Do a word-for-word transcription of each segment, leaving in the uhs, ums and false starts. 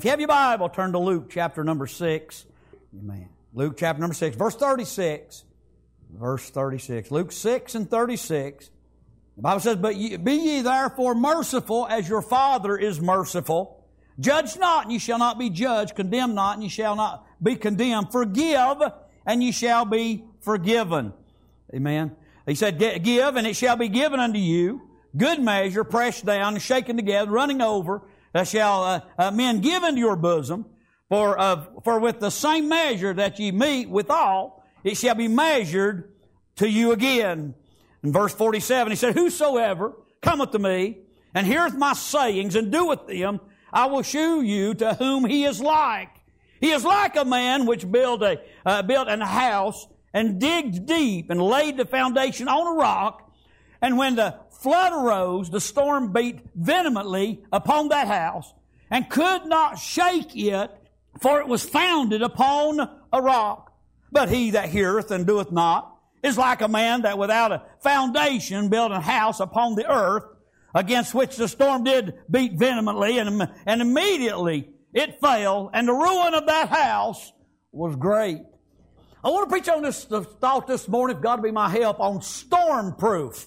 If you have your Bible, turn to Luke chapter number six. Amen. Luke chapter number six, verse thirty-six. Verse thirty-six. Luke six and thirty-six. The Bible says, But ye, be ye therefore merciful as your Father is merciful. Judge not, and ye shall not be judged. Condemn not, and ye shall not be condemned. Forgive, and ye shall be forgiven. Amen. He said, Give, and it shall be given unto you. Good measure, pressed down, and shaken together, running over, uh, shall uh, uh, men give into your bosom. For, uh, for with the same measure that ye meet withal, it shall be measured to you again. In verse forty-seven, he said, Whosoever cometh to me, and heareth my sayings, and doeth them, I will shew you to whom he is like. He is like a man which built a, uh, built an house, and digged deep, and laid the foundation on a rock. And when the flood arose, the storm beat vehemently upon that house, and could not shake it, for it was founded upon a rock. But he that heareth and doeth not is like a man that without a foundation built a house upon the earth, against which the storm did beat vehemently, and, and immediately it fell, and the ruin of that house was great. I want to preach on this thought this morning, if God will be my help, on storm-proof.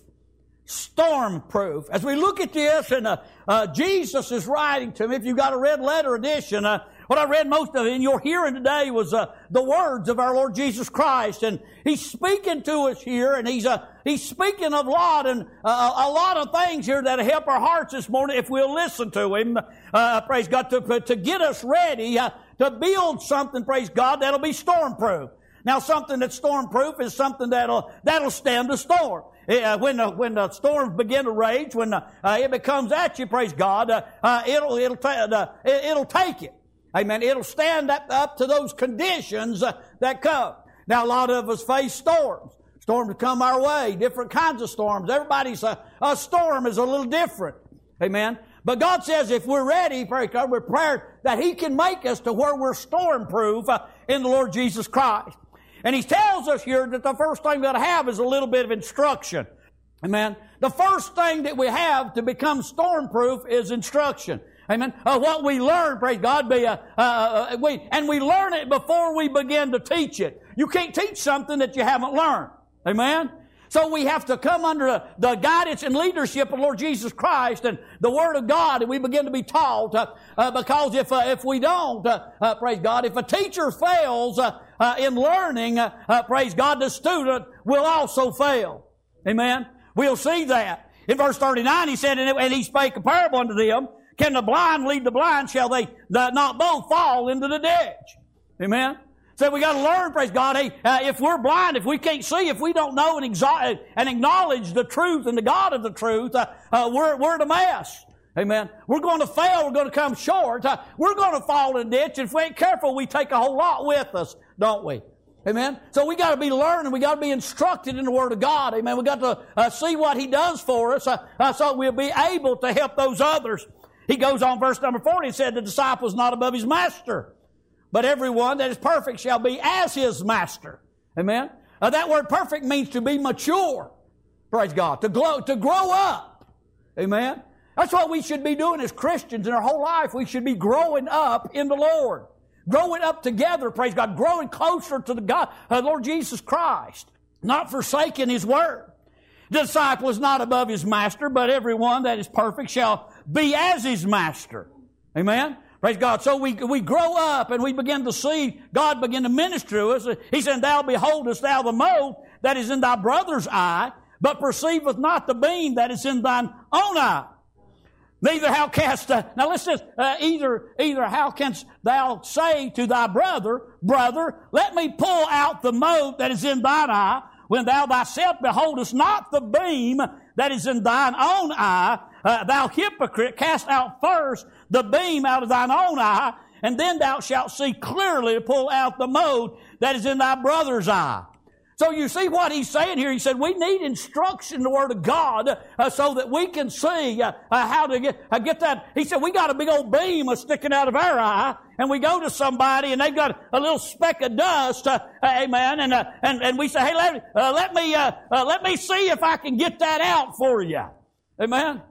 Storm-proof. As we look at this, and uh, uh, Jesus is writing to me, if you've got a red letter edition, uh, what I read most of it in your hearing today was uh, the words of our Lord Jesus Christ. And He's speaking to us here, and He's uh, He's speaking of a lot, and uh, a lot of things here that'll help our hearts this morning if we'll listen to Him. Uh, praise God, to, to get us ready uh, to build something, praise God, that'll be storm-proof. Now, something that's storm-proof is something that'll that'll stand the storm. Uh, when the when the storms begin to rage, when the, uh, it becomes at you, praise God, uh, uh, it'll it'll ta- uh, it'll take it. Amen. It'll stand up, up to those conditions uh, that come. Now, a lot of us face storms. Storms come our way, different kinds of storms. Everybody's uh, a storm is a little different. Amen. But God says if we're ready, praise God, we're prepared, that He can make us to where we're storm-proof uh, in the Lord Jesus Christ. And He tells us here that the first thing we've got to have is a little bit of instruction. Amen. The first thing that we have to become storm-proof is instruction. Amen. Uh, what we learn, praise God, be uh, uh, we and we learn it before we begin to teach it. You can't teach something that you haven't learned. Amen. So we have to come under the, the guidance and leadership of Lord Jesus Christ and the Word of God, and we begin to be taught. Uh, uh, because if uh, if we don't, uh, uh, praise God, if a teacher fails uh, uh, in learning, uh, uh, praise God, the student will also fail. Amen. We'll see that in verse thirty-nine. He said, and He spake a parable unto them. Can the blind lead the blind? Shall they the, not both fall into the ditch? Amen. So we got to learn, praise God. Hey, uh, if we're blind, if we can't see, if we don't know and, exo- and acknowledge the truth and the God of the truth, uh, uh, we're we're in a mess. Amen. We're going to fail. We're going to come short. Uh, we're going to fall in the ditch. If we ain't careful, we take a whole lot with us, don't we? Amen. So we got to be learning. We got to be instructed in the Word of God. Amen. We got to uh, see what He does for us, uh, uh, so we'll be able to help those others. He goes on, verse number forty, and said, the disciple is not above his master, but everyone that is perfect shall be as his master. Amen. Uh, that word perfect means to be mature. Praise God. To grow, to grow up. Amen. That's what we should be doing as Christians in our whole life. We should be growing up in the Lord. Growing up together, praise God. Growing closer to the God, uh, Lord Jesus Christ. Not forsaking His Word. The disciple is not above his master, but everyone that is perfect shall be as his master. Amen. Praise God. So we we grow up and we begin to see God begin to minister to us. He said, Thou beholdest thou the mote that is in thy brother's eye, but perceiveth not the beam that is in thine own eye. Neither how canst uh, now listen, uh, either either how canst thou say to thy brother, Brother, let me pull out the mote that is in thine eye, when thou thyself beholdest not the beam that is in thine own eye. Uh, thou hypocrite, cast out first the beam out of thine own eye, and then thou shalt see clearly to pull out the mote that is in thy brother's eye. So you see what he's saying here. He said we need instruction in the Word of God uh, so that we can see uh, uh, how to get, uh, get that. He said we got a big old beam uh, sticking out of our eye, and we go to somebody and they've got a little speck of dust, uh, uh, amen, and, uh, and and we say, hey, let, uh, let me uh, uh, let me see if I can get that out for you. Amen.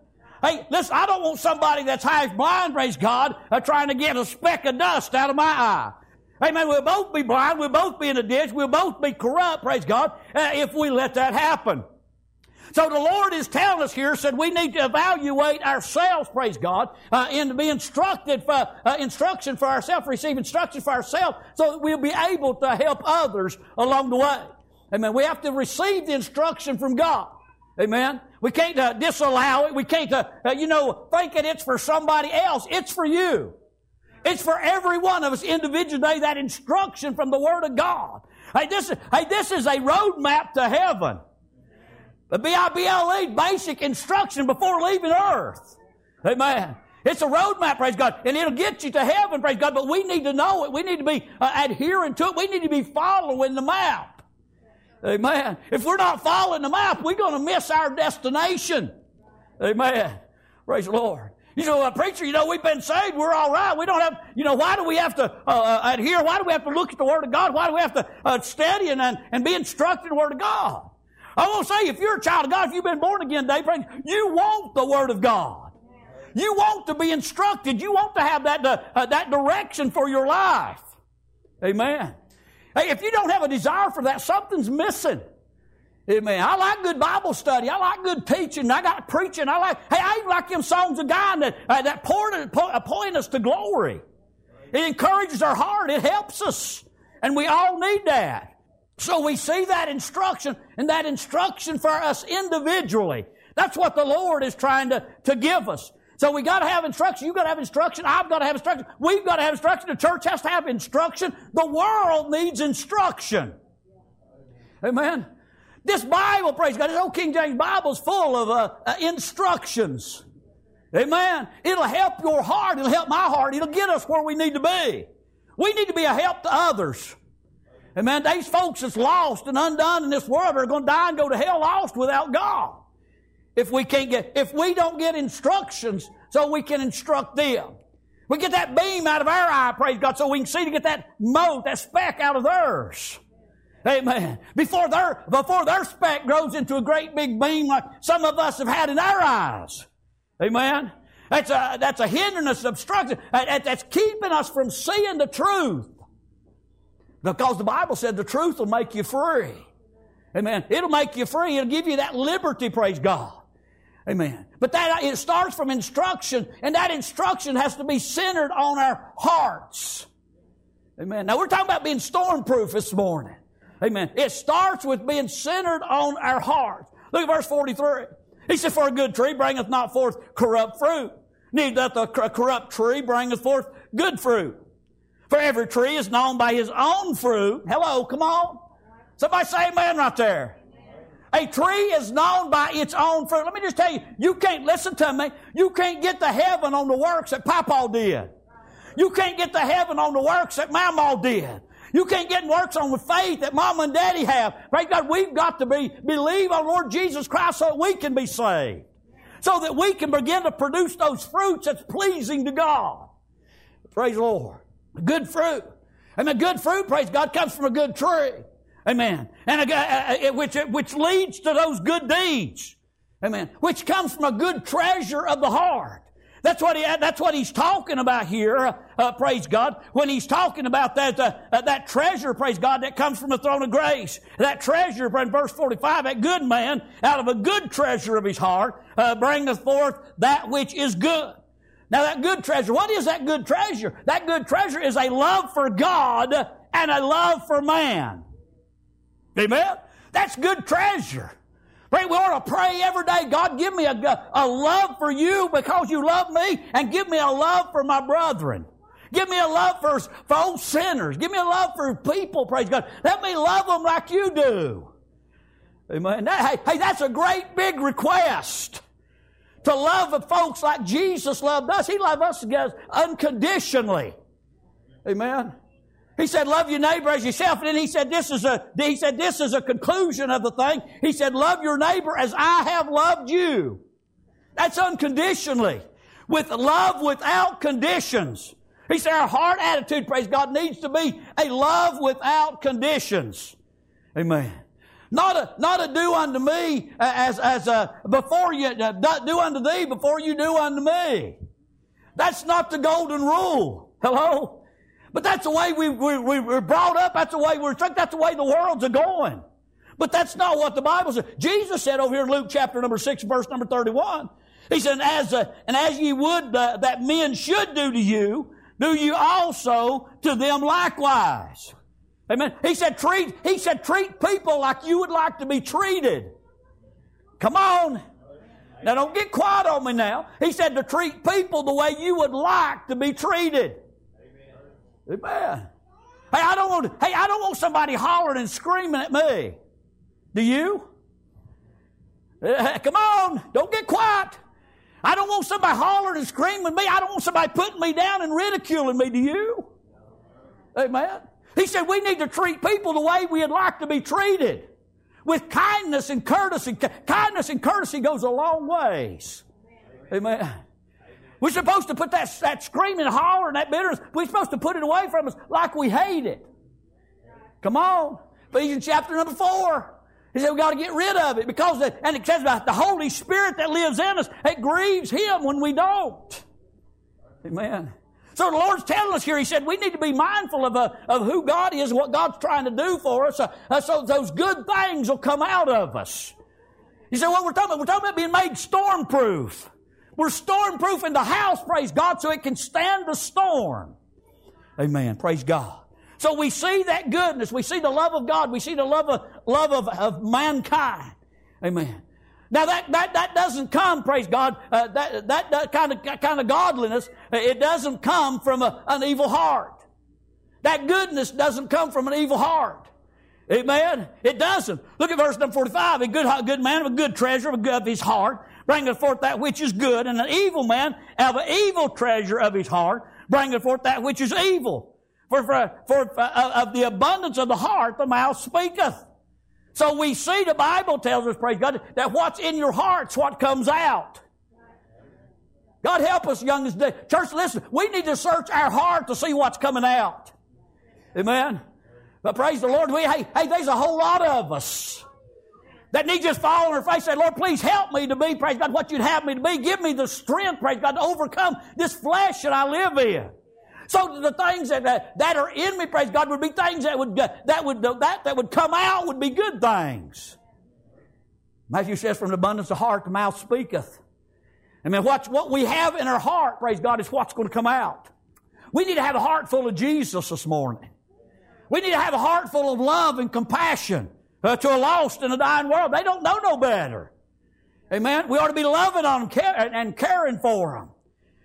Hey, listen, I don't want somebody that's half blind, praise God, uh, trying to get a speck of dust out of my eye. Amen. We'll both be blind. We'll both be in a ditch. We'll both be corrupt, praise God, uh, if we let that happen. So the Lord is telling us here, said we need to evaluate ourselves, praise God, uh, and to be instructed for, uh, instruction for ourselves, receive instruction for ourselves, so that we'll be able to help others along the way. Amen. We have to receive the instruction from God. Amen. We can't uh, disallow it. We can't, uh, uh, you know, think that it's for somebody else. It's for you. It's for every one of us individually, that instruction from the Word of God. Hey, this is, hey, this is a roadmap to heaven. The B I B L E, basic instruction before leaving earth. Amen. It's a roadmap, praise God, and it'll get you to heaven, praise God, but we need to know it. We need to be uh, adhering to it. We need to be following the map. Amen. If we're not following the map, we're going to miss our destination. Amen. Praise the Lord. You know, a preacher, you know, we've been saved. We're all right. We don't have, you know, why do we have to uh, adhere? Why do we have to look at the Word of God? Why do we have to uh, study and, and be instructed in the Word of God? I want to say, if you're a child of God, if you've been born again, Dave, you want the Word of God. You want to be instructed. You want to have that, uh, that direction for your life. Amen. Hey, if you don't have a desire for that, something's missing. Amen. I like good Bible study. I like good teaching. I got preaching. I like, hey, I even like them songs of God that, uh, that point, point us to glory. It encourages our heart. It helps us. And we all need that. So we see that instruction, and that instruction for us individually. That's what the Lord is trying to, to give us. So we got to have instruction. You've got to have instruction. I've got to have instruction. We've got to have instruction. The church has to have instruction. The world needs instruction. Amen. This Bible, praise God, this old King James Bible is full of uh, uh, instructions. Amen. It'll help your heart. It'll help my heart. It'll get us where we need to be. We need to be a help to others. Amen. These folks that's lost and undone in this world are going to die and go to hell lost without God. If we can't get, if we don't get instructions so we can instruct them. We get that beam out of our eye, praise God, so we can see to get that mote, that speck out of theirs. Amen. Before their, before their speck grows into a great big beam like some of us have had in our eyes. Amen. That's a, that's a hindrance, obstruction. That, that's keeping us from seeing the truth. Because the Bible said the truth will make you free. Amen. It'll make you free. It'll give you that liberty, praise God. Amen. But that, it starts from instruction, and that instruction has to be centered on our hearts. Amen. Now we're talking about being stormproof this morning. Amen. It starts with being centered on our hearts. Look at verse forty-three. He said, for a good tree bringeth not forth corrupt fruit, neither doth a corrupt tree bringeth forth good fruit. For every tree is known by his own fruit. Hello, come on. Somebody say amen right there. A tree is known by its own fruit. Let me just tell you, you can't, listen to me, you can't get to heaven on the works that Papa did. You can't get to heaven on the works that Mama did. You can't get works on the faith that Mom and Daddy have. Praise God, we've got to be believe on Lord Jesus Christ so that we can be saved. So that we can begin to produce those fruits that's pleasing to God. Praise the Lord. Good fruit. And the good fruit, praise God, comes from a good tree. Amen. And a, a, a, which, which leads to those good deeds. Amen. Which comes from a good treasure of the heart. That's what he, that's what he's talking about here, uh, uh, praise God, when he's talking about that, uh, uh, that treasure, praise God, that comes from the throne of grace. That treasure, in verse forty-five, that good man, out of a good treasure of his heart, uh, bringeth forth that which is good. Now that good treasure, what is that good treasure? That good treasure is a love for God and a love for man. Amen? That's good treasure. Pray, we ought to pray every day, God, give me a, a love for you because you love me, and give me a love for my brethren. Give me a love for, for old sinners. Give me a love for people, praise God. Let me love them like you do. Amen. That, hey, hey, that's a great big request. To love folks like Jesus loved us. He loved us unconditionally. Amen. He said, love your neighbor as yourself. And then he said, this is a, he said, this is a conclusion of the thing. He said, love your neighbor as I have loved you. That's unconditionally. With love without conditions. He said, our heart attitude, praise God, needs to be a love without conditions. Amen. Not a, not a do unto me as, as a, before you, do unto thee before you do unto me. That's not the golden rule. Hello? But that's the way we, we, we were brought up. That's the way we're instructed. That's the way the world's going. But that's not what the Bible says. Jesus said over here in Luke chapter number six, verse number thirty-one, He said, as a, and as ye would uh, that men should do to you, do you also to them likewise. Amen. He said, treat, he said, treat people like you would like to be treated. Come on. Now don't get quiet on me now. He said to treat people the way you would like to be treated. Amen. Amen. Hey, I don't want, hey, I don't want somebody hollering and screaming at me. Do you? Uh, come on. Don't get quiet. I don't want somebody hollering and screaming at me. I don't want somebody putting me down and ridiculing me. Do you? Amen. He said we need to treat people the way we'd like to be treated. With kindness and courtesy. Kindness and courtesy goes a long ways. Amen. We're supposed to put that, that screaming, hollering, that bitterness, we're supposed to put it away from us like we hate it. Come on. Ephesians chapter number four. He said we've got to get rid of it because, the, and it says about the Holy Spirit that lives in us, it grieves Him when we don't. Amen. So the Lord's telling us here, He said we need to be mindful of, uh, of who God is, what God's trying to do for us, uh, uh, so those good things will come out of us. You say, what we're talking about? We're talking about being made storm-proof. We're storm-proof in the house, praise God, so it can stand the storm. Amen. Praise God. So we see that goodness. We see the love of God. We see the love of, love of, of mankind. Amen. Now that, that, that doesn't come, praise God, uh, that, that, that kind of, kind of godliness, it doesn't come from a, an evil heart. That goodness doesn't come from an evil heart. Amen? It doesn't. Look at verse number forty-five. A good, a good man of a good treasure of, a good, of his heart bringeth forth that which is good, and an evil man of an evil treasure of his heart bringeth forth that which is evil. For, for, for uh, of the abundance of the heart the mouth speaketh. So we see the Bible tells us, praise God, that what's in your heart's what comes out. God help us, young as day. Church, listen, we need to search our heart to see what's coming out. Amen. But praise the Lord, we, hey, hey, there's a whole lot of us that need just fall on our face and say, Lord, please help me to be, praise God, what you'd have me to be. Give me the strength, praise God, to overcome this flesh that I live in. So the things that, that that are in me, praise God, would be things that would that would that that would come out would be good things. Matthew says, "From the abundance of the heart, the mouth speaketh." I mean, what what we have in our heart, praise God, is what's going to come out. We need to have a heart full of Jesus this morning. We need to have a heart full of love and compassion uh, to a lost and a dying world. They don't know no better. Amen. We ought to be loving on them and caring for them.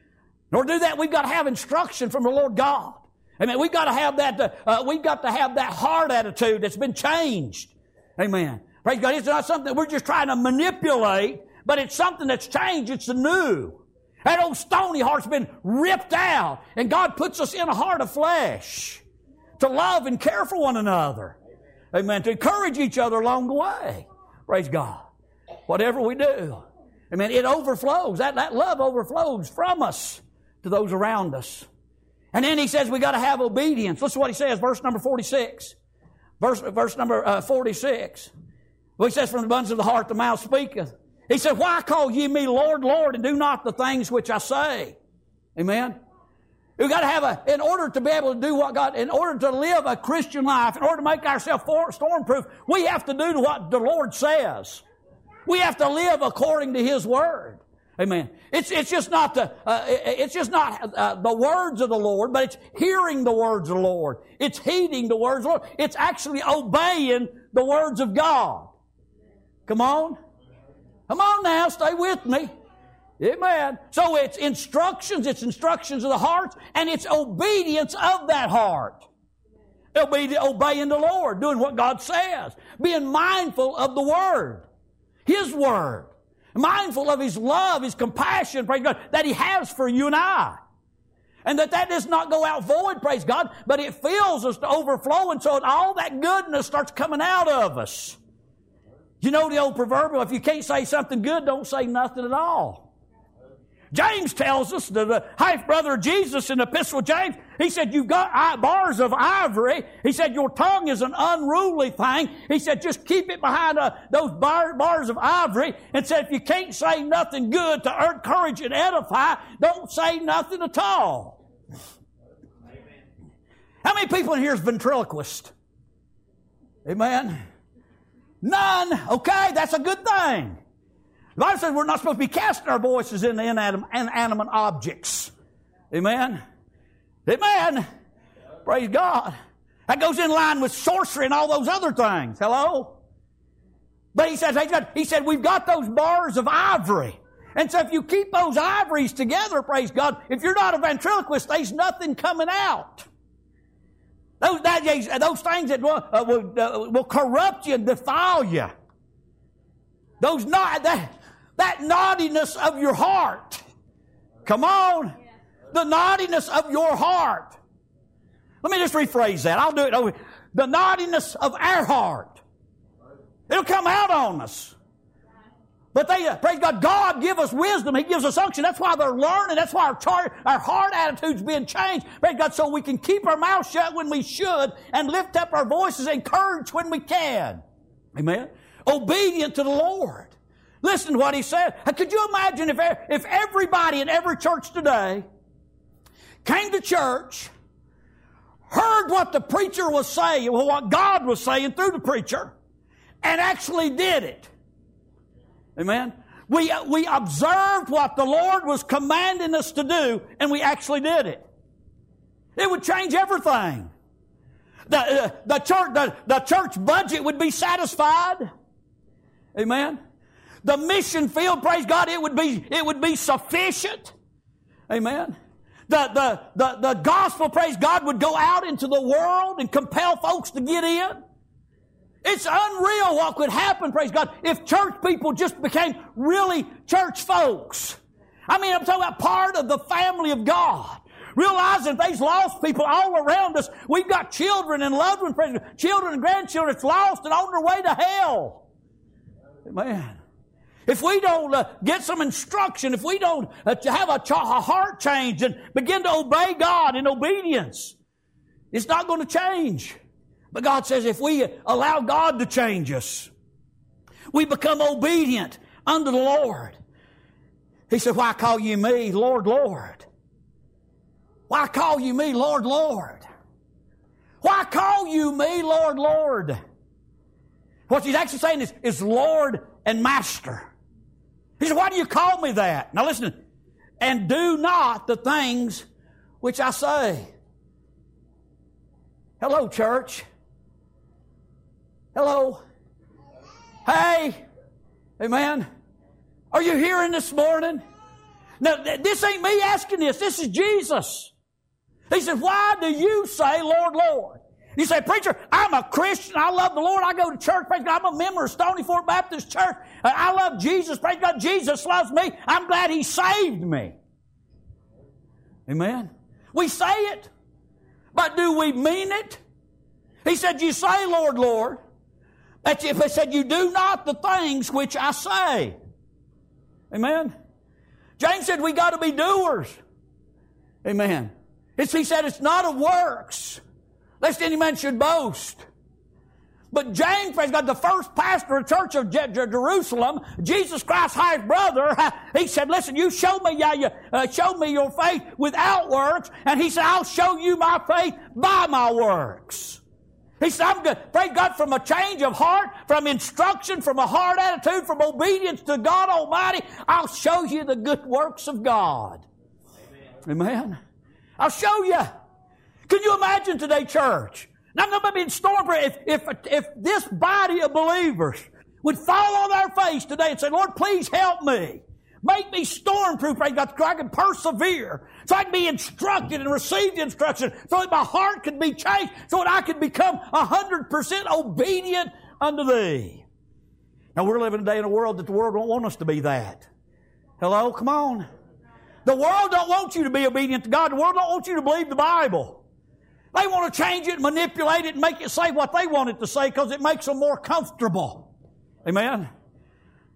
In order to do that, we've got to have instruction from the Lord God. Amen. We've got to have that, uh, uh, we've got to have that heart attitude that's been changed. Amen. Praise God. It's not something that we're just trying to manipulate, but it's something that's changed. It's the new. That old stony heart's been ripped out, and God puts us in a heart of flesh to love and care for one another. Amen. To encourage each other along the way. Praise God. Whatever we do. Amen. It overflows. That, that love overflows from us to those around us. And then he says we got to have obedience. Listen to what he says, verse number forty-six. Verse, verse number uh, forty-six. Well, he says, from the abundance of the heart the mouth speaketh. He said, why call ye me Lord, Lord, and do not the things which I say? Amen. We've got to have a, in order to be able to do what God, in order to live a Christian life, in order to make ourselves storm-proof, we have to do what the Lord says. We have to live according to His Word. Amen. It's, it's just not the, uh, it's just not uh, the words of the Lord, but it's hearing the words of the Lord. It's heeding the words of the Lord. It's actually obeying the words of God. Come on. Come on now, stay with me. Amen. So it's instructions, it's instructions of the heart, and it's obedience of that heart. Obey, obeying the Lord, doing what God says. Being mindful of the Word. His Word. Mindful of His love, His compassion, praise God, that He has for you and I. And that that does not go out void, praise God, but it fills us to overflowing so that all that goodness starts coming out of us. You know the old proverbial, if you can't say something good, don't say nothing at all. James tells us, the, the half-brother of Jesus in the Epistle of James, he said, you've got bars of ivory. He said, your tongue is an unruly thing. He said, just keep it behind uh, those bar, bars of ivory. And said, if you can't say nothing good to encourage and edify, don't say nothing at all. Amen. How many people in here is ventriloquist? Amen. None. Okay, that's a good thing. The Bible says we're not supposed to be casting our voices into inanimate objects. Amen? Amen? Praise God. That goes in line with sorcery and all those other things. Hello? But he says, he said, we've got those bars of ivory. And so if you keep those ivories together, praise God, if you're not a ventriloquist, there's nothing coming out. Those, that, those things that will, uh, will, uh, will corrupt you and defile you. Those not, that, that naughtiness of your heart. Come on. The naughtiness of your heart. Let me just rephrase that. I'll do it over. The naughtiness of our heart. It'll come out on us. But they, uh, praise God, God give us wisdom. He gives us unction. That's why they're learning. That's why our, char- our heart attitude's being changed. Praise God, so we can keep our mouth shut when we should and lift up our voices and encourage when we can. Amen. Obedient to the Lord. Listen to what he said. Could you imagine if, if everybody in every church today came to church, heard what the preacher was saying, well, what God was saying through the preacher, and actually did it? Amen? We, we observed what the Lord was commanding us to do, and we actually did it. It would change everything. The, uh, the, church, the, the church budget would be satisfied. Amen? The mission field, praise God, it would be, it would be sufficient. Amen? The, the, the, the gospel, praise God, would go out into the world and compel folks to get in. It's unreal what could happen, praise God, if church people just became really church folks. I mean, I'm talking about part of the family of God. Realizing there's lost people all around us. We've got children and loved ones, praise God, children and grandchildren that's lost and on their way to hell. Amen. If we don't uh, get some instruction, if we don't uh, have a, ch- a heart change and begin to obey God in obedience, it's not going to change. But God says if we allow God to change us, we become obedient unto the Lord. He said, why call you me, Lord, Lord? Why call you me, Lord, Lord? Why call you me, Lord, Lord? What he's actually saying is, is Lord and Master. He said, why do you call me that? Now listen, and do not the things which I say. Hello, church. Hello. Hey. Amen. Are you hearing this morning? Now, this ain't me asking this. This is Jesus. He said, why do you say, Lord, Lord? You say, preacher, I'm a Christian. I love the Lord. I go to church. Praise God. I'm a member of Stony Fort Baptist Church. I love Jesus. Praise God. Jesus loves me. I'm glad He saved me. Amen. We say it, but do we mean it? He said, you say, Lord, Lord. But he said, you do not the things which I say. Amen. James said, we got to be doers. Amen. It's, he said, it's not of works, lest any man should boast. But James, praise God, the first pastor of the church of Je- Je- Jerusalem, Jesus Christ's half brother, he said, listen, you show me, yeah, you, uh, show me your faith without works. And he said, I'll show you my faith by my works. He said, I'm good. Praise God, from a change of heart, from instruction, from a heart attitude, from obedience to God Almighty, I'll show you the good works of God. Amen. Amen. I'll show you. Can you imagine today, church? Now, I'm not being stormed. If, if, if this body of believers would fall on their face today and say, Lord, please help me. Make me storm-proof, praise God, so I can persevere, so I can be instructed and receive the instruction, so that my heart can be changed, so that I can become one hundred percent obedient unto Thee. Now, we're living today in a world that the world don't want us to be that. Hello? Come on. The world don't want you to be obedient to God. The world don't want you to believe the Bible. They want to change it, manipulate it, and make it say what they want it to say because it makes them more comfortable. Amen?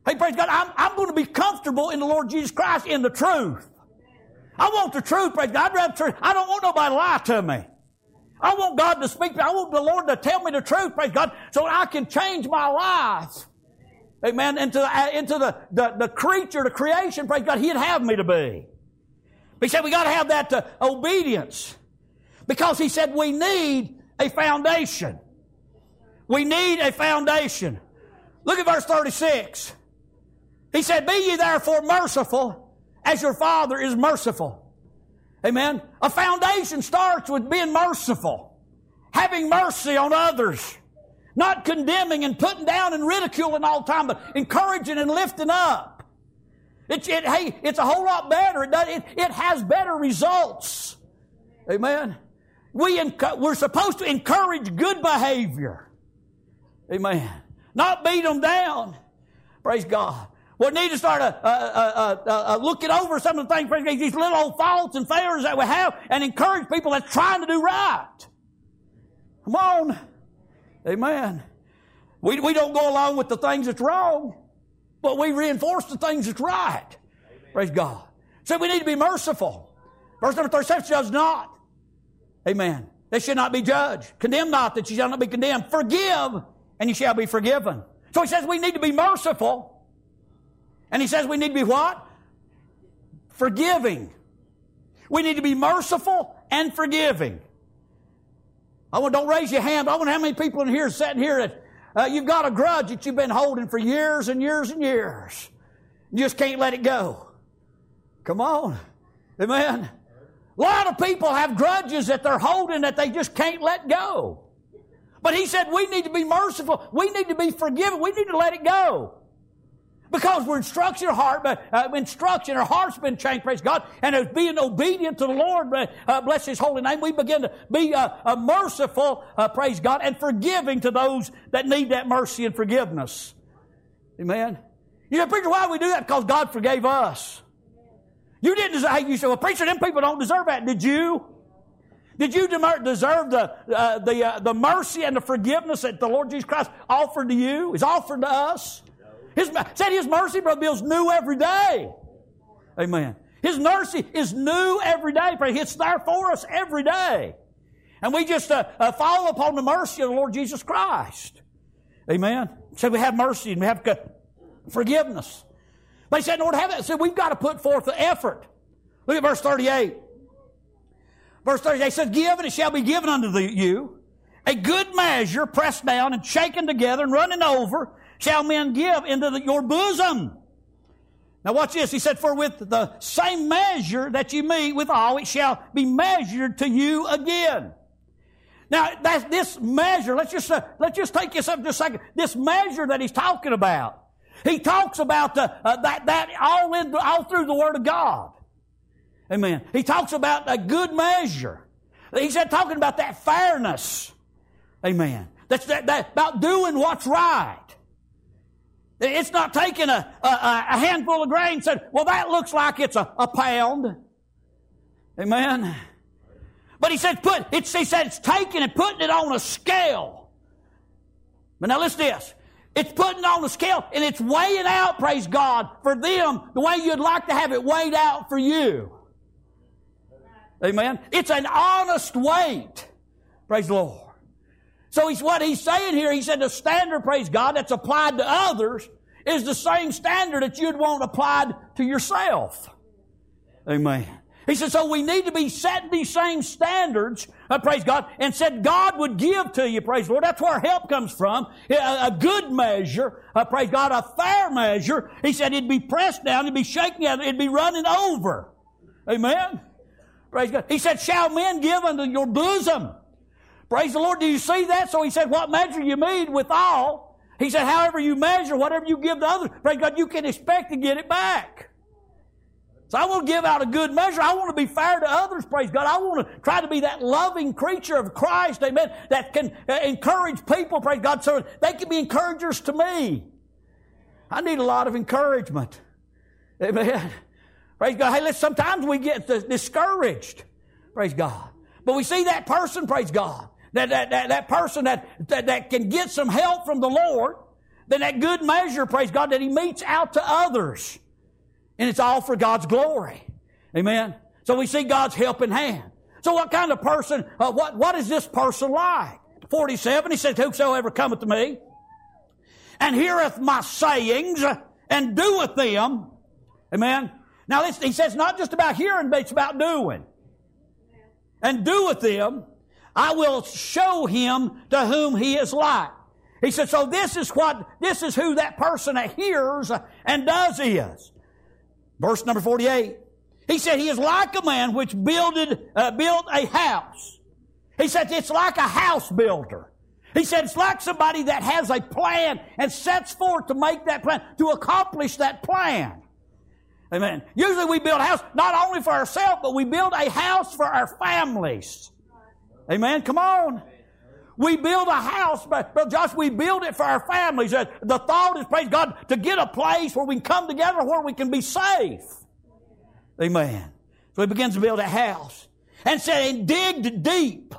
Hey, praise God, I'm, I'm going to be comfortable in the Lord Jesus Christ in the truth. I want the truth, praise God. I'd rather truth. I don't want nobody to lie to me. I want God to speak to me. I want the Lord to tell me the truth, praise God, so I can change my life. Amen. Into, into the, the, the creature, the creation, praise God, He'd have me to be. He said we got to have that uh, obedience. Because He said we need a foundation. We need a foundation. Look at verse thirty-six. He said, be ye therefore merciful as your Father is merciful. Amen. A foundation starts with being merciful. Having mercy on others. Not condemning and putting down and ridiculing all the time, but encouraging and lifting up. It, it, hey, it's a whole lot better. It, does, it, it has better results. Amen. We enc- we're supposed to encourage good behavior. Amen. Not beat them down. Praise God. We need to start uh, uh, uh, uh, uh, looking over some of the things, praise God, these little old faults and failures that we have, and encourage people that's trying to do right. Come on. Amen. We, we don't go along with the things that's wrong, but we reinforce the things that's right. Amen. Praise God. So we need to be merciful. Verse number thirty-seven does not. Amen. They should not be judged. Condemn not that you shall not be condemned. Forgive and you shall be forgiven. So he says we need to be merciful. And he says we need to be what? Forgiving. We need to be merciful and forgiving. I want, don't raise your hand, but I wonder how many people in here sitting here that uh, you've got a grudge that you've been holding for years and years and years. You just can't let it go. Come on. Amen. A lot of people have grudges that they're holding that they just can't let go. But he said we need to be merciful. We need to be forgiven. We need to let it go. Because we're instructing our heart, uh, instruction, our heart's been changed, praise God, and as being obedient to the Lord, uh, bless His holy name, we begin to be uh, uh, merciful, uh, praise God, and forgiving to those that need that mercy and forgiveness. Amen. You know, preacher, why do we do that? Because God forgave us. You didn't deserve, hey, you say, well, preacher, them people don't deserve that. Did you? Did you deserve the uh, the uh, the mercy and the forgiveness that the Lord Jesus Christ offered to you? Is offered to us? His, said His mercy, Brother Bill, is new every day. Amen. His mercy is new every day. It's there for us every day. And we just uh, uh, follow upon the mercy of the Lord Jesus Christ. Amen. So we have mercy and we have forgiveness. But he said, in order to have that, so we've got to put forth the effort. Look at verse thirty-eight. Verse thirty-eight says, give and it shall be given unto you. A good measure pressed down and shaken together and running over shall men give into the, your bosom. Now watch this. He said, for with the same measure that you meet withal, it shall be measured to you again. Now, that's this measure. Let's just, uh, let's just take this up just a second. This measure that he's talking about. He talks about the, uh, that, that all in, all through the Word of God. Amen. He talks about a good measure. He said, talking about that fairness. Amen. That's that, that about doing what's right. It's not taking a, a, a handful of grain and saying, well, that looks like it's a, a pound. Amen. But he said, put, it's, he said it's taking and putting it on a scale. But now listen to this. It's putting it on a scale and it's weighing out, praise God, for them the way you'd like to have it weighed out for you. Amen. It's an honest weight. Praise the Lord. So he's, what he's saying here, he said the standard, praise God, that's applied to others is the same standard that you'd want applied to yourself. Amen. He said, so we need to be setting these same standards, uh, praise God, and said God would give to you, praise the Lord. That's where help comes from. A, a good measure, uh, praise God, a fair measure. He said it'd be pressed down, it'd be shaken out, it'd be running over. Amen. Praise God. He said, shall men give unto your bosom? Praise the Lord. Do you see that? So he said, what measure you meet withal. He said, however you measure, whatever you give to others, praise God, you can expect to get it back. So I want to give out a good measure. I want to be fair to others, praise God. I want to try to be that loving creature of Christ, amen, that can uh, encourage people, praise God, so they can be encouragers to me. I need a lot of encouragement. Amen. Praise God. Hey, listen, sometimes we get discouraged, praise God. But we see that person, praise God, that, that, that, that person that, that, that can get some help from the Lord, then that good measure, praise God, that He meets out to others. And it's all for God's glory. Amen? So we see God's helping hand. So what kind of person, uh, what, what is this person like? forty-seven, He says, whosoever cometh to me and heareth my sayings and doeth them. Amen? Now this, He says not just about hearing, but it's about doing. And doeth them, I will show him to whom he is like. He said, so this is what, this is who that person that hears and does is. Verse number forty-eight. He said, he is like a man which builded, uh, built a house. He said, it's like a house builder. He said, it's like somebody that has a plan and sets forth to make that plan, to accomplish that plan. Amen. Usually we build a house not only for ourselves, but we build a house for our families. Amen. Come on. We build a house, but Brother Josh, we build it for our families. The thought is, praise God, to get a place where we can come together, where we can be safe. Amen. So he begins to build a house. And said, and digged deep.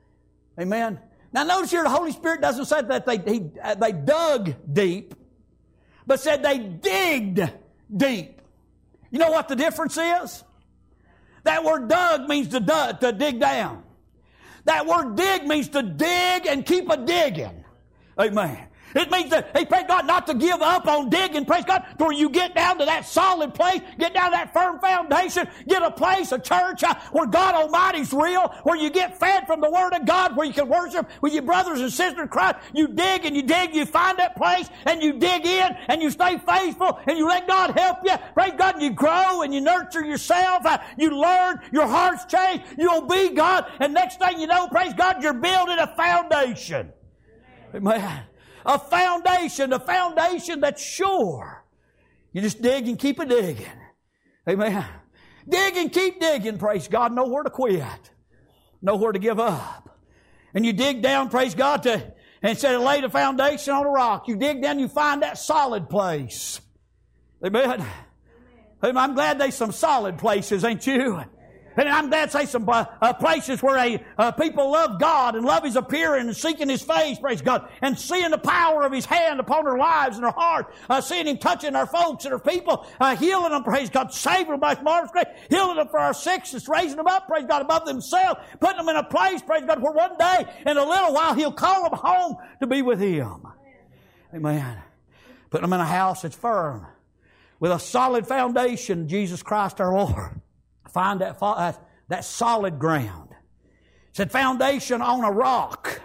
Amen. Now notice here the Holy Spirit doesn't say that they, he, uh, they dug deep, but said they digged deep. You know what the difference is? That word dug means to, dug, to dig down. That word dig means to dig and keep a digging. Amen. It means that, hey, praise God, not to give up on digging, praise God, to where you get down to that solid place, get down to that firm foundation, get a place, a church, uh, where God Almighty's real, where you get fed from the Word of God, where you can worship with your brothers and sisters in Christ. You dig and you dig, you find that place, and you dig in, and you stay faithful, and you let God help you. Praise God, and you grow, and you nurture yourself, uh, you learn, your heart's changed, you obey God, and next thing you know, praise God, you're building a foundation. Amen. A foundation, a foundation that's sure. You just dig and keep a digging. Amen. Dig and keep digging, praise God. Nowhere to quit. Nowhere to give up. And you dig down, praise God, to, and instead of lay the foundation on a rock, you dig down, you find that solid place. Amen. Amen. I'm glad there's some solid places, ain't you? And I'm glad to say some uh, uh, places where a, uh, people love God and love His appearing and seeking His face, praise God, and seeing the power of His hand upon their lives and their heart, uh, seeing Him touching our folks and our people, uh, healing them, praise God, saving them by His marvelous grace, healing them for our sickness, raising them up, praise God, above themselves, putting them in a place, praise God, where one day in a little while He'll call them home to be with Him. Amen. Putting them in a house that's firm, with a solid foundation, Jesus Christ our Lord. Find that, that solid ground. It said foundation on a rock.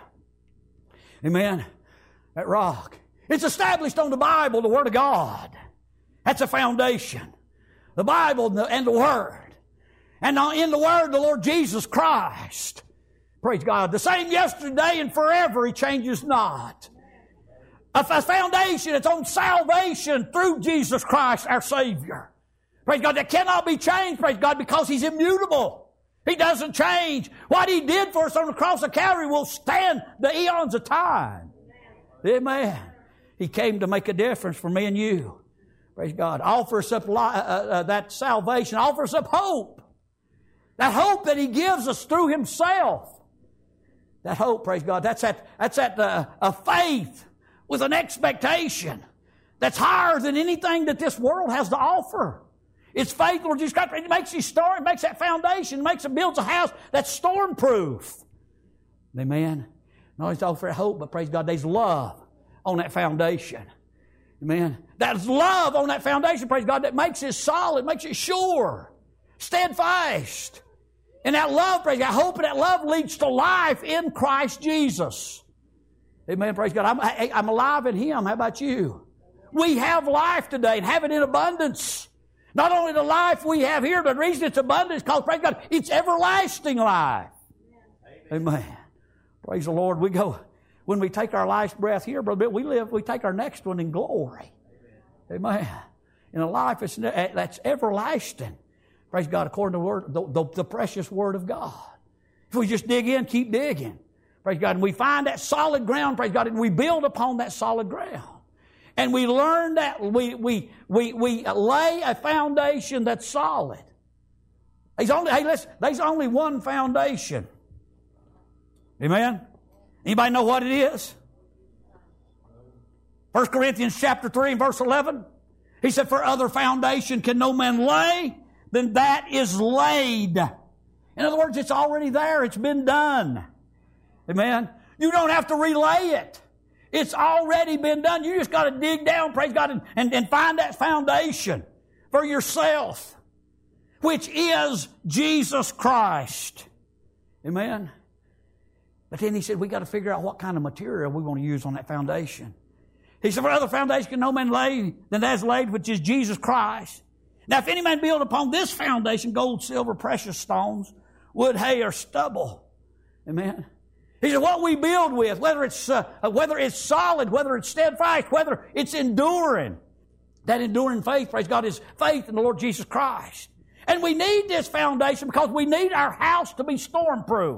Amen. That rock. It's established on the Bible, the Word of God. That's a foundation. The Bible and the Word. And in the Word, the Lord Jesus Christ. Praise God. The same yesterday and forever. He changes not. A foundation that's on salvation through Jesus Christ, our Savior. Praise God, that cannot be changed, praise God, because He's immutable. He doesn't change. What He did for us on the cross of Calvary will stand the eons of time. Amen. Amen. He came to make a difference for me and you. Praise God. Offer us up uh, uh, that salvation. Offer us up hope. That hope that He gives us through Himself. That hope, praise God, that's that, that's that uh, a faith with an expectation that's higher than anything that this world has to offer. It's faith, Lord Jesus Christ. It makes you storm, it makes that foundation, it makes it builds a house that's storm-proof. Amen. Not only offer hope, but praise God, there's love on that foundation. Amen. That's love on that foundation, praise God, that makes it solid, makes it sure, steadfast. And that love, praise God, hope and that love leads to life in Christ Jesus. Amen. Praise God. I'm, I, I'm alive in Him. How about you? We have life today and have it in abundance. Not only the life we have here, but the reason it's abundant is because, praise God, it's everlasting life. Amen. Amen. Praise the Lord. We go, when we take our last breath here, Brother Bill, we live, we take our next one in glory. Amen. Amen. In a life that's, that's everlasting. Praise God, according to the, word, the, the, the precious Word of God. If we just dig in, keep digging. Praise God. And we find that solid ground, praise God, and we build upon that solid ground. And we learn that, we, we, we, we lay a foundation that's solid. There's only, hey, listen, there's only one foundation. Amen? Anybody know what it is? First Corinthians chapter three and verse eleven. He said, for other foundation can no man lay than that is laid. In other words, it's already there. It's been done. Amen. You don't have to relay it. It's already been done. You just got to dig down, praise God, and, and, and find that foundation for yourself, which is Jesus Christ. Amen. But then he said, we got to figure out what kind of material we want to use on that foundation. He said, for other foundation can no man lay than that is laid, which is Jesus Christ. Now, if any man build upon this foundation gold, silver, precious stones, wood, hay, or stubble. Amen. He said, what we build with, whether it's uh, whether it's solid, whether it's steadfast, whether it's enduring. That enduring faith, praise God, is faith in the Lord Jesus Christ. And we need this foundation because we need our house to be storm-proof.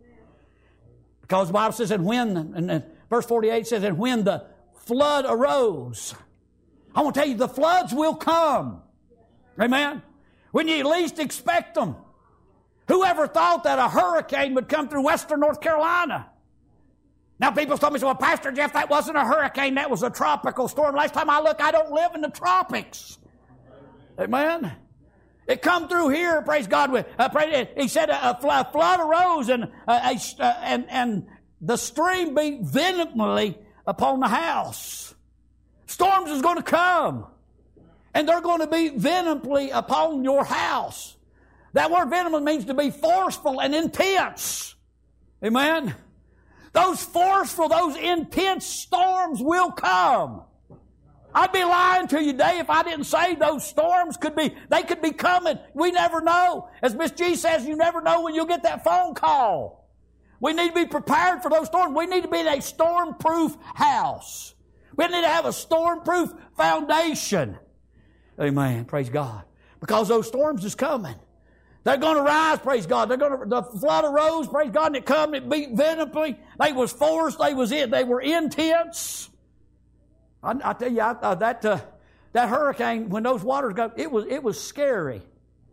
Because the Bible says, and when, and verse forty-eight says, and when the flood arose. I want to tell you, the floods will come. Amen? When you least expect them. Whoever thought that a hurricane would come through western North Carolina? Now people told me, well, Pastor Jeff, that wasn't a hurricane, that was a tropical storm. Last time I looked, I don't live in the tropics. Amen? It come through here, praise God. With, uh, praise, he said a, a flood arose and, uh, a, uh, and, and the stream beat vehemently upon the house. Storms is going to come. And they're going to be vehemently upon your house. That word venomous means to be forceful and intense. Amen? Those forceful, those intense storms will come. I'd be lying to you today if I didn't say those storms could be, they could be coming. We never know. As Miss G says, you never know when you'll get that phone call. We need to be prepared for those storms. We need to be in a storm-proof house. We need to have a storm-proof foundation. Amen. Praise God. Because those storms is coming. They're going to rise, praise God. They're going to, the flood arose, praise God, and it come, it beat vehemently. They was forced, they was in, they were intense. I, I tell you, I, uh, that uh, that hurricane, when those waters got, it was it was scary.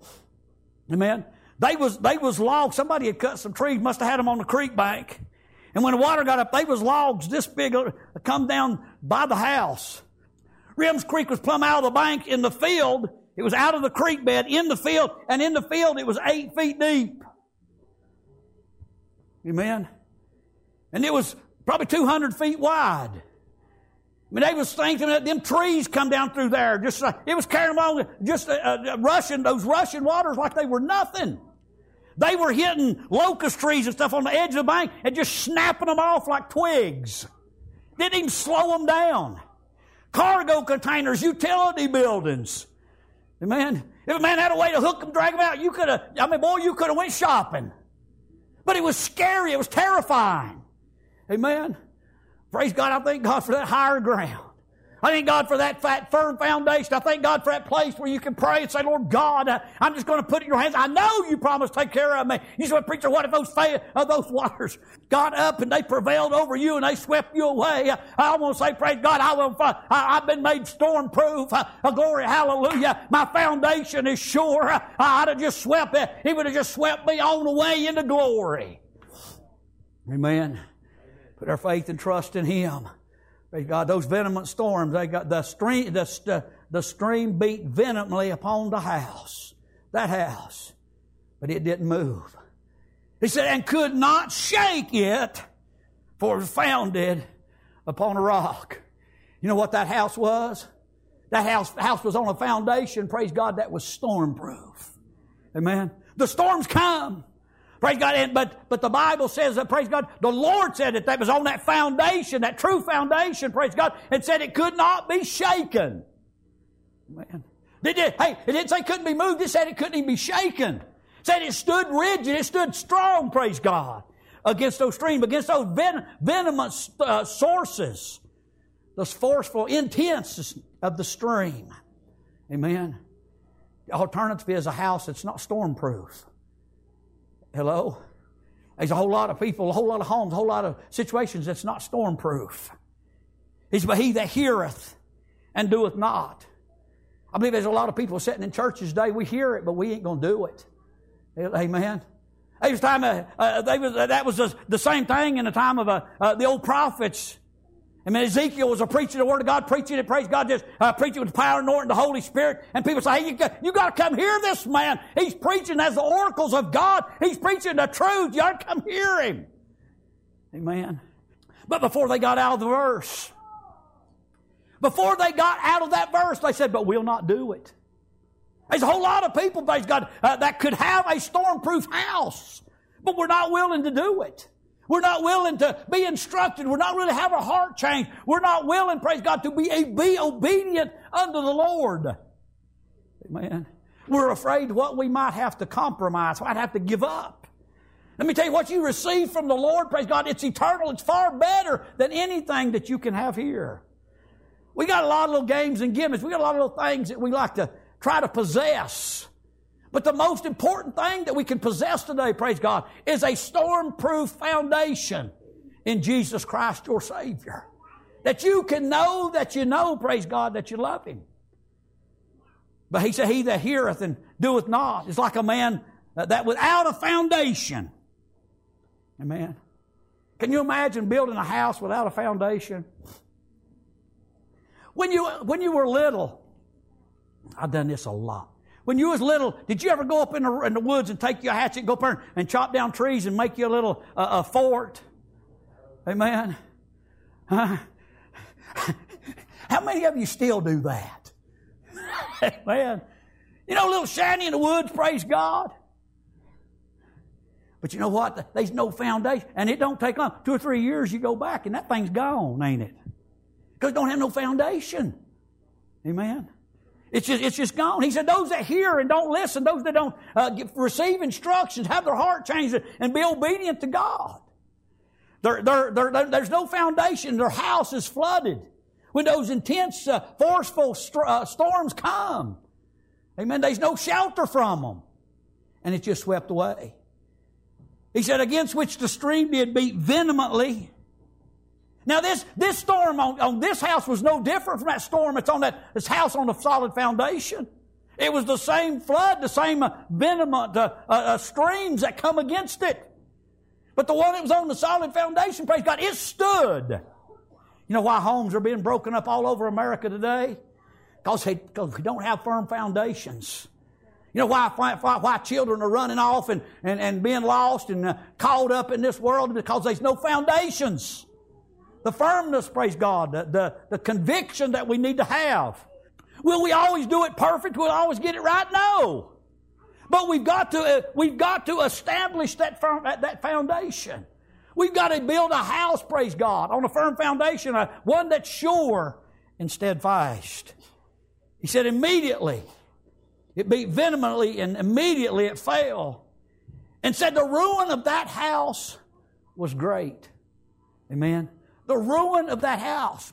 Amen. They was they was logs. Somebody had cut some trees, must have had them on the creek bank. And when the water got up, they was logs this big, uh, come down by the house. Rims Creek was plumb out of the bank in the field. It was out of the creek bed in the field, and in the field it was eight feet deep. Amen. And it was probably two hundred feet wide. I mean, they was thinking that them trees come down through there. Just uh, it was carrying them along, just uh, uh, rushing those rushing waters like they were nothing. They were hitting locust trees and stuff on the edge of the bank and just snapping them off like twigs. Didn't even slow them down. Cargo containers, utility buildings. Amen. If a man had a way to hook them, drag them out, you could have, I mean, boy, you could have went shopping. But it was scary. It was terrifying. Amen. Praise God. I thank God for that higher ground. I thank God for that fat, firm foundation. I thank God for that place where you can pray and say, Lord God, I'm just going to put it in your hands. I know you promised to take care of me. You said, preacher, what if those, fa- uh, those waters got up and they prevailed over you and they swept you away? I, I want to say, praise God, I will, I, I've been made storm-proof. Uh, uh, glory, hallelujah. My foundation is sure. Uh, I'd have just swept it. He would have just swept me on the way into glory. Amen. Put our faith and trust in Him. Praise God. Those venomous storms, they got the stream, the, the stream beat vehemently upon the house. That house. But it didn't move. He said, and could not shake it, for it was founded upon a rock. You know what that house was? That house, house was on a foundation, praise God, that was storm-proof. Amen. The storms come. Praise God. And, but, but the Bible says that, praise God, the Lord said that that was on that foundation, that true foundation, praise God, and said it could not be shaken. Man. Did it, hey, it didn't say it couldn't be moved. It said it couldn't even be shaken. It said it stood rigid. It stood strong, praise God, against those streams, against those ven- venomous uh, sources, those forceful, intense of the stream. Amen. The alternative is a house that's not storm-proof. Hello? There's a whole lot of people, a whole lot of homes, a whole lot of situations that's not storm-proof. He said, but he that heareth and doeth not. I believe there's a lot of people sitting in churches today, we hear it, but we ain't going to do it. Amen? There was time, uh, uh, they was, uh, that was the, the same thing in the time of uh, uh, the old prophets I mean, Ezekiel was a preacher of the Word of God, preaching it, praise God, just uh, preaching with power and anointing the Holy Spirit. And people say, hey, you got, you got to come hear this man. He's preaching as the oracles of God. He's preaching the truth. You ought to come hear him. Amen. But before they got out of the verse, before they got out of that verse, they said, but we'll not do it. There's a whole lot of people, praise God, uh, that could have a storm-proof house, but we're not willing to do it. We're not willing to be instructed. We're not willing to have our heart changed. We're not willing, praise God, to be, be obedient unto the Lord. Amen. We're afraid what we might have to compromise, might have to give up. Let me tell you, what you receive from the Lord, praise God, it's eternal. It's far better than anything that you can have here. We got a lot of little games and gimmicks. We got a lot of little things that we like to try to possess. But the most important thing that we can possess today, praise God, is a storm-proof foundation in Jesus Christ, your Savior. That you can know that you know, praise God, that you love Him. But He said, he that heareth and doeth not is like a man that without a foundation. Amen. Can you imagine building a house without a foundation? When you, when you were little, I've done this a lot. When you was little, did you ever go up in the, in the woods and take your hatchet and go up there and chop down trees and make you a little uh, a fort? Amen. Huh? How many of you still do that? Amen. You know, little shiny in the woods, praise God. But you know what? There's no foundation. And it don't take long. Two or three years you go back and that thing's gone, ain't it? Because it don't have no foundation. Amen. It's just, it's just gone. He said, those that hear and don't listen, those that don't uh, get, receive instructions, have their heart changed and be obedient to God. They're, they're, they're, there's no foundation. Their house is flooded. When those intense, uh, forceful st- uh, storms come, amen, there's no shelter from them. And it's just swept away. He said, against which the stream did beat vehemently. Now this, this storm on, on this house was no different from that storm that's on that this house on a solid foundation. It was the same flood, the same uh, vehement uh, uh, streams that come against it. But the one that was on the solid foundation, praise God, it stood. You know why homes are being broken up all over America today? Because they, because we don't have firm foundations. You know why, why, why children are running off and, and, and being lost and uh, caught up in this world? Because there's no foundations. The firmness, praise God, the, the, the conviction that we need to have. Will we always do it perfect? Will we always get it right? No. But we've got to, uh, we've got to establish that, firm, that, that foundation. We've got to build a house, praise God, on a firm foundation, uh, one that's sure and steadfast. He said immediately, it beat vehemently and immediately it fell. And said the ruin of that house was great. Amen. The ruin of that house.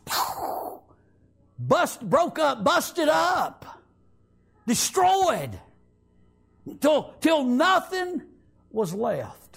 Bust, broke up, busted up. Destroyed. Till, till nothing was left.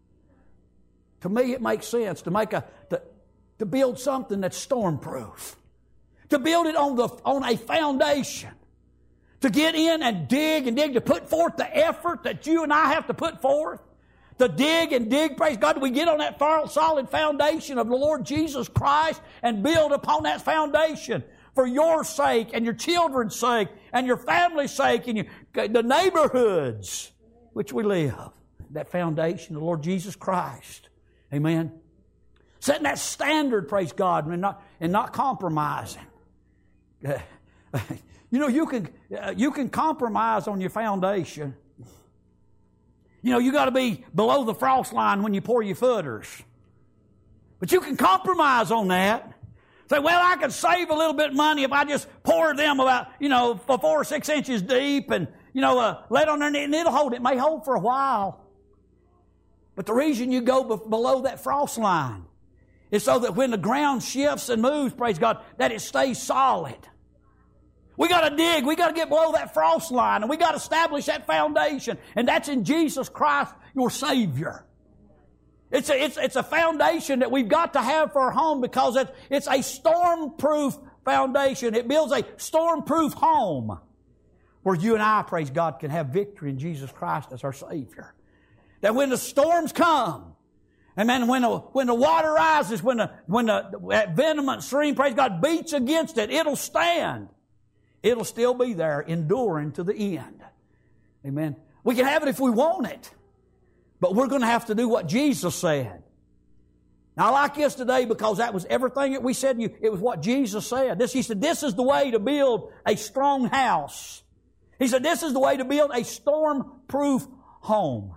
To me it makes sense to make a, to, to build something that's stormproof. To build it on the, on a foundation. To get in and dig and dig, to put forth the effort that you and I have to put forth. To dig and dig, praise God, we get on that solid foundation of the Lord Jesus Christ and build upon that foundation for your sake and your children's sake and your family's sake and your, the neighborhoods which we live. That foundation, the Lord Jesus Christ. Amen. Setting that standard, praise God, and not, and not compromising. You know, you can, you can compromise on your foundation. You know, you got to be below the frost line when you pour your footers. But you can compromise on that. Say, well, I could save a little bit of money if I just pour them about, you know, four or six inches deep and, you know, uh, let on there and it'll hold. It may hold for a while. But the reason you go be- below that frost line is so that when the ground shifts and moves, praise God, that it stays solid. We got to dig. We got to get below that frost line, and we got to establish that foundation, and that's in Jesus Christ, your Savior. It's a, it's, it's a foundation that we've got to have for our home because it's, it's a storm-proof foundation. It builds a storm-proof home where you and I, praise God, can have victory in Jesus Christ as our Savior. That when the storms come, Amen. When the, when the water rises, when the, when the, that venomous stream, praise God, beats against it, it'll stand. It'll still be there, enduring to the end. Amen. We can have it if we want it. But we're going to have to do what Jesus said. Now, I like this today because that was everything that we said. It was what Jesus said. This, he said, this is the way to build a strong house. He said, this is the way to build a storm-proof home.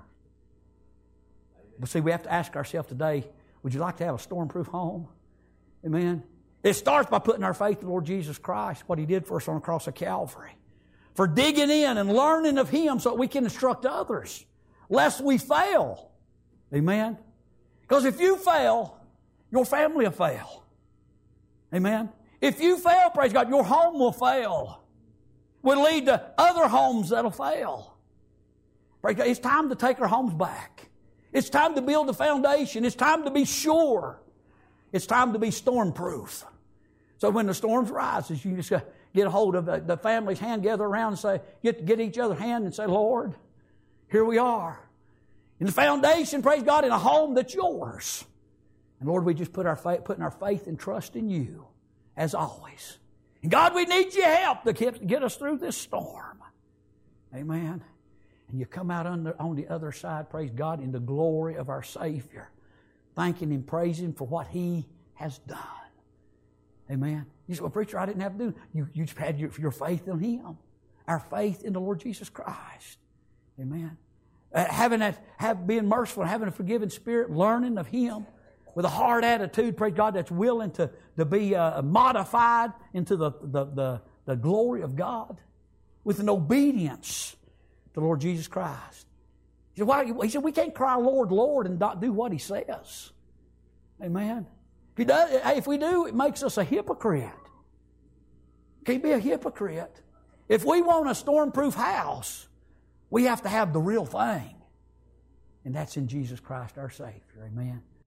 But see, we have to ask ourselves today, would you like to have a storm-proof home? Amen. It starts by putting our faith in the Lord Jesus Christ, what He did for us on the cross of Calvary. For digging in and learning of Him so that we can instruct others, lest we fail. Amen. Because if you fail, your family will fail. Amen. If you fail, praise God, your home will fail. Will lead to other homes that'll fail. Praise God. It's time to take our homes back. It's time to build a foundation. It's time to be sure. It's time to be storm-proof. So when the storms rises, you just get a hold of the, the family's hand, gather around and say, get, get each other's hand and say, Lord, here we are. In the foundation, praise God, in a home that's yours. And Lord, we just put our faith, putting our faith and trust in You, as always. And God, we need Your help to get, get us through this storm. Amen. And you come out on the, on the other side, praise God, in the glory of our Savior, thanking Him, praising Him for what He has done. Amen. You say, well, preacher, I didn't have to do it. You, you just had your, your faith in Him, our faith in the Lord Jesus Christ. Amen. Uh, having that, have, being merciful, having a forgiving spirit, learning of Him with a hard attitude, praise God, that's willing to, to be uh, modified into the, the, the, the glory of God with an obedience to the Lord Jesus Christ. He said, why? He said, we can't cry, Lord, Lord, and not do what He says. Amen. If, he does, if we do, it makes us a hypocrite. Can't be a hypocrite. If we want a storm-proof house, we have to have the real thing. And that's in Jesus Christ our Savior. Amen.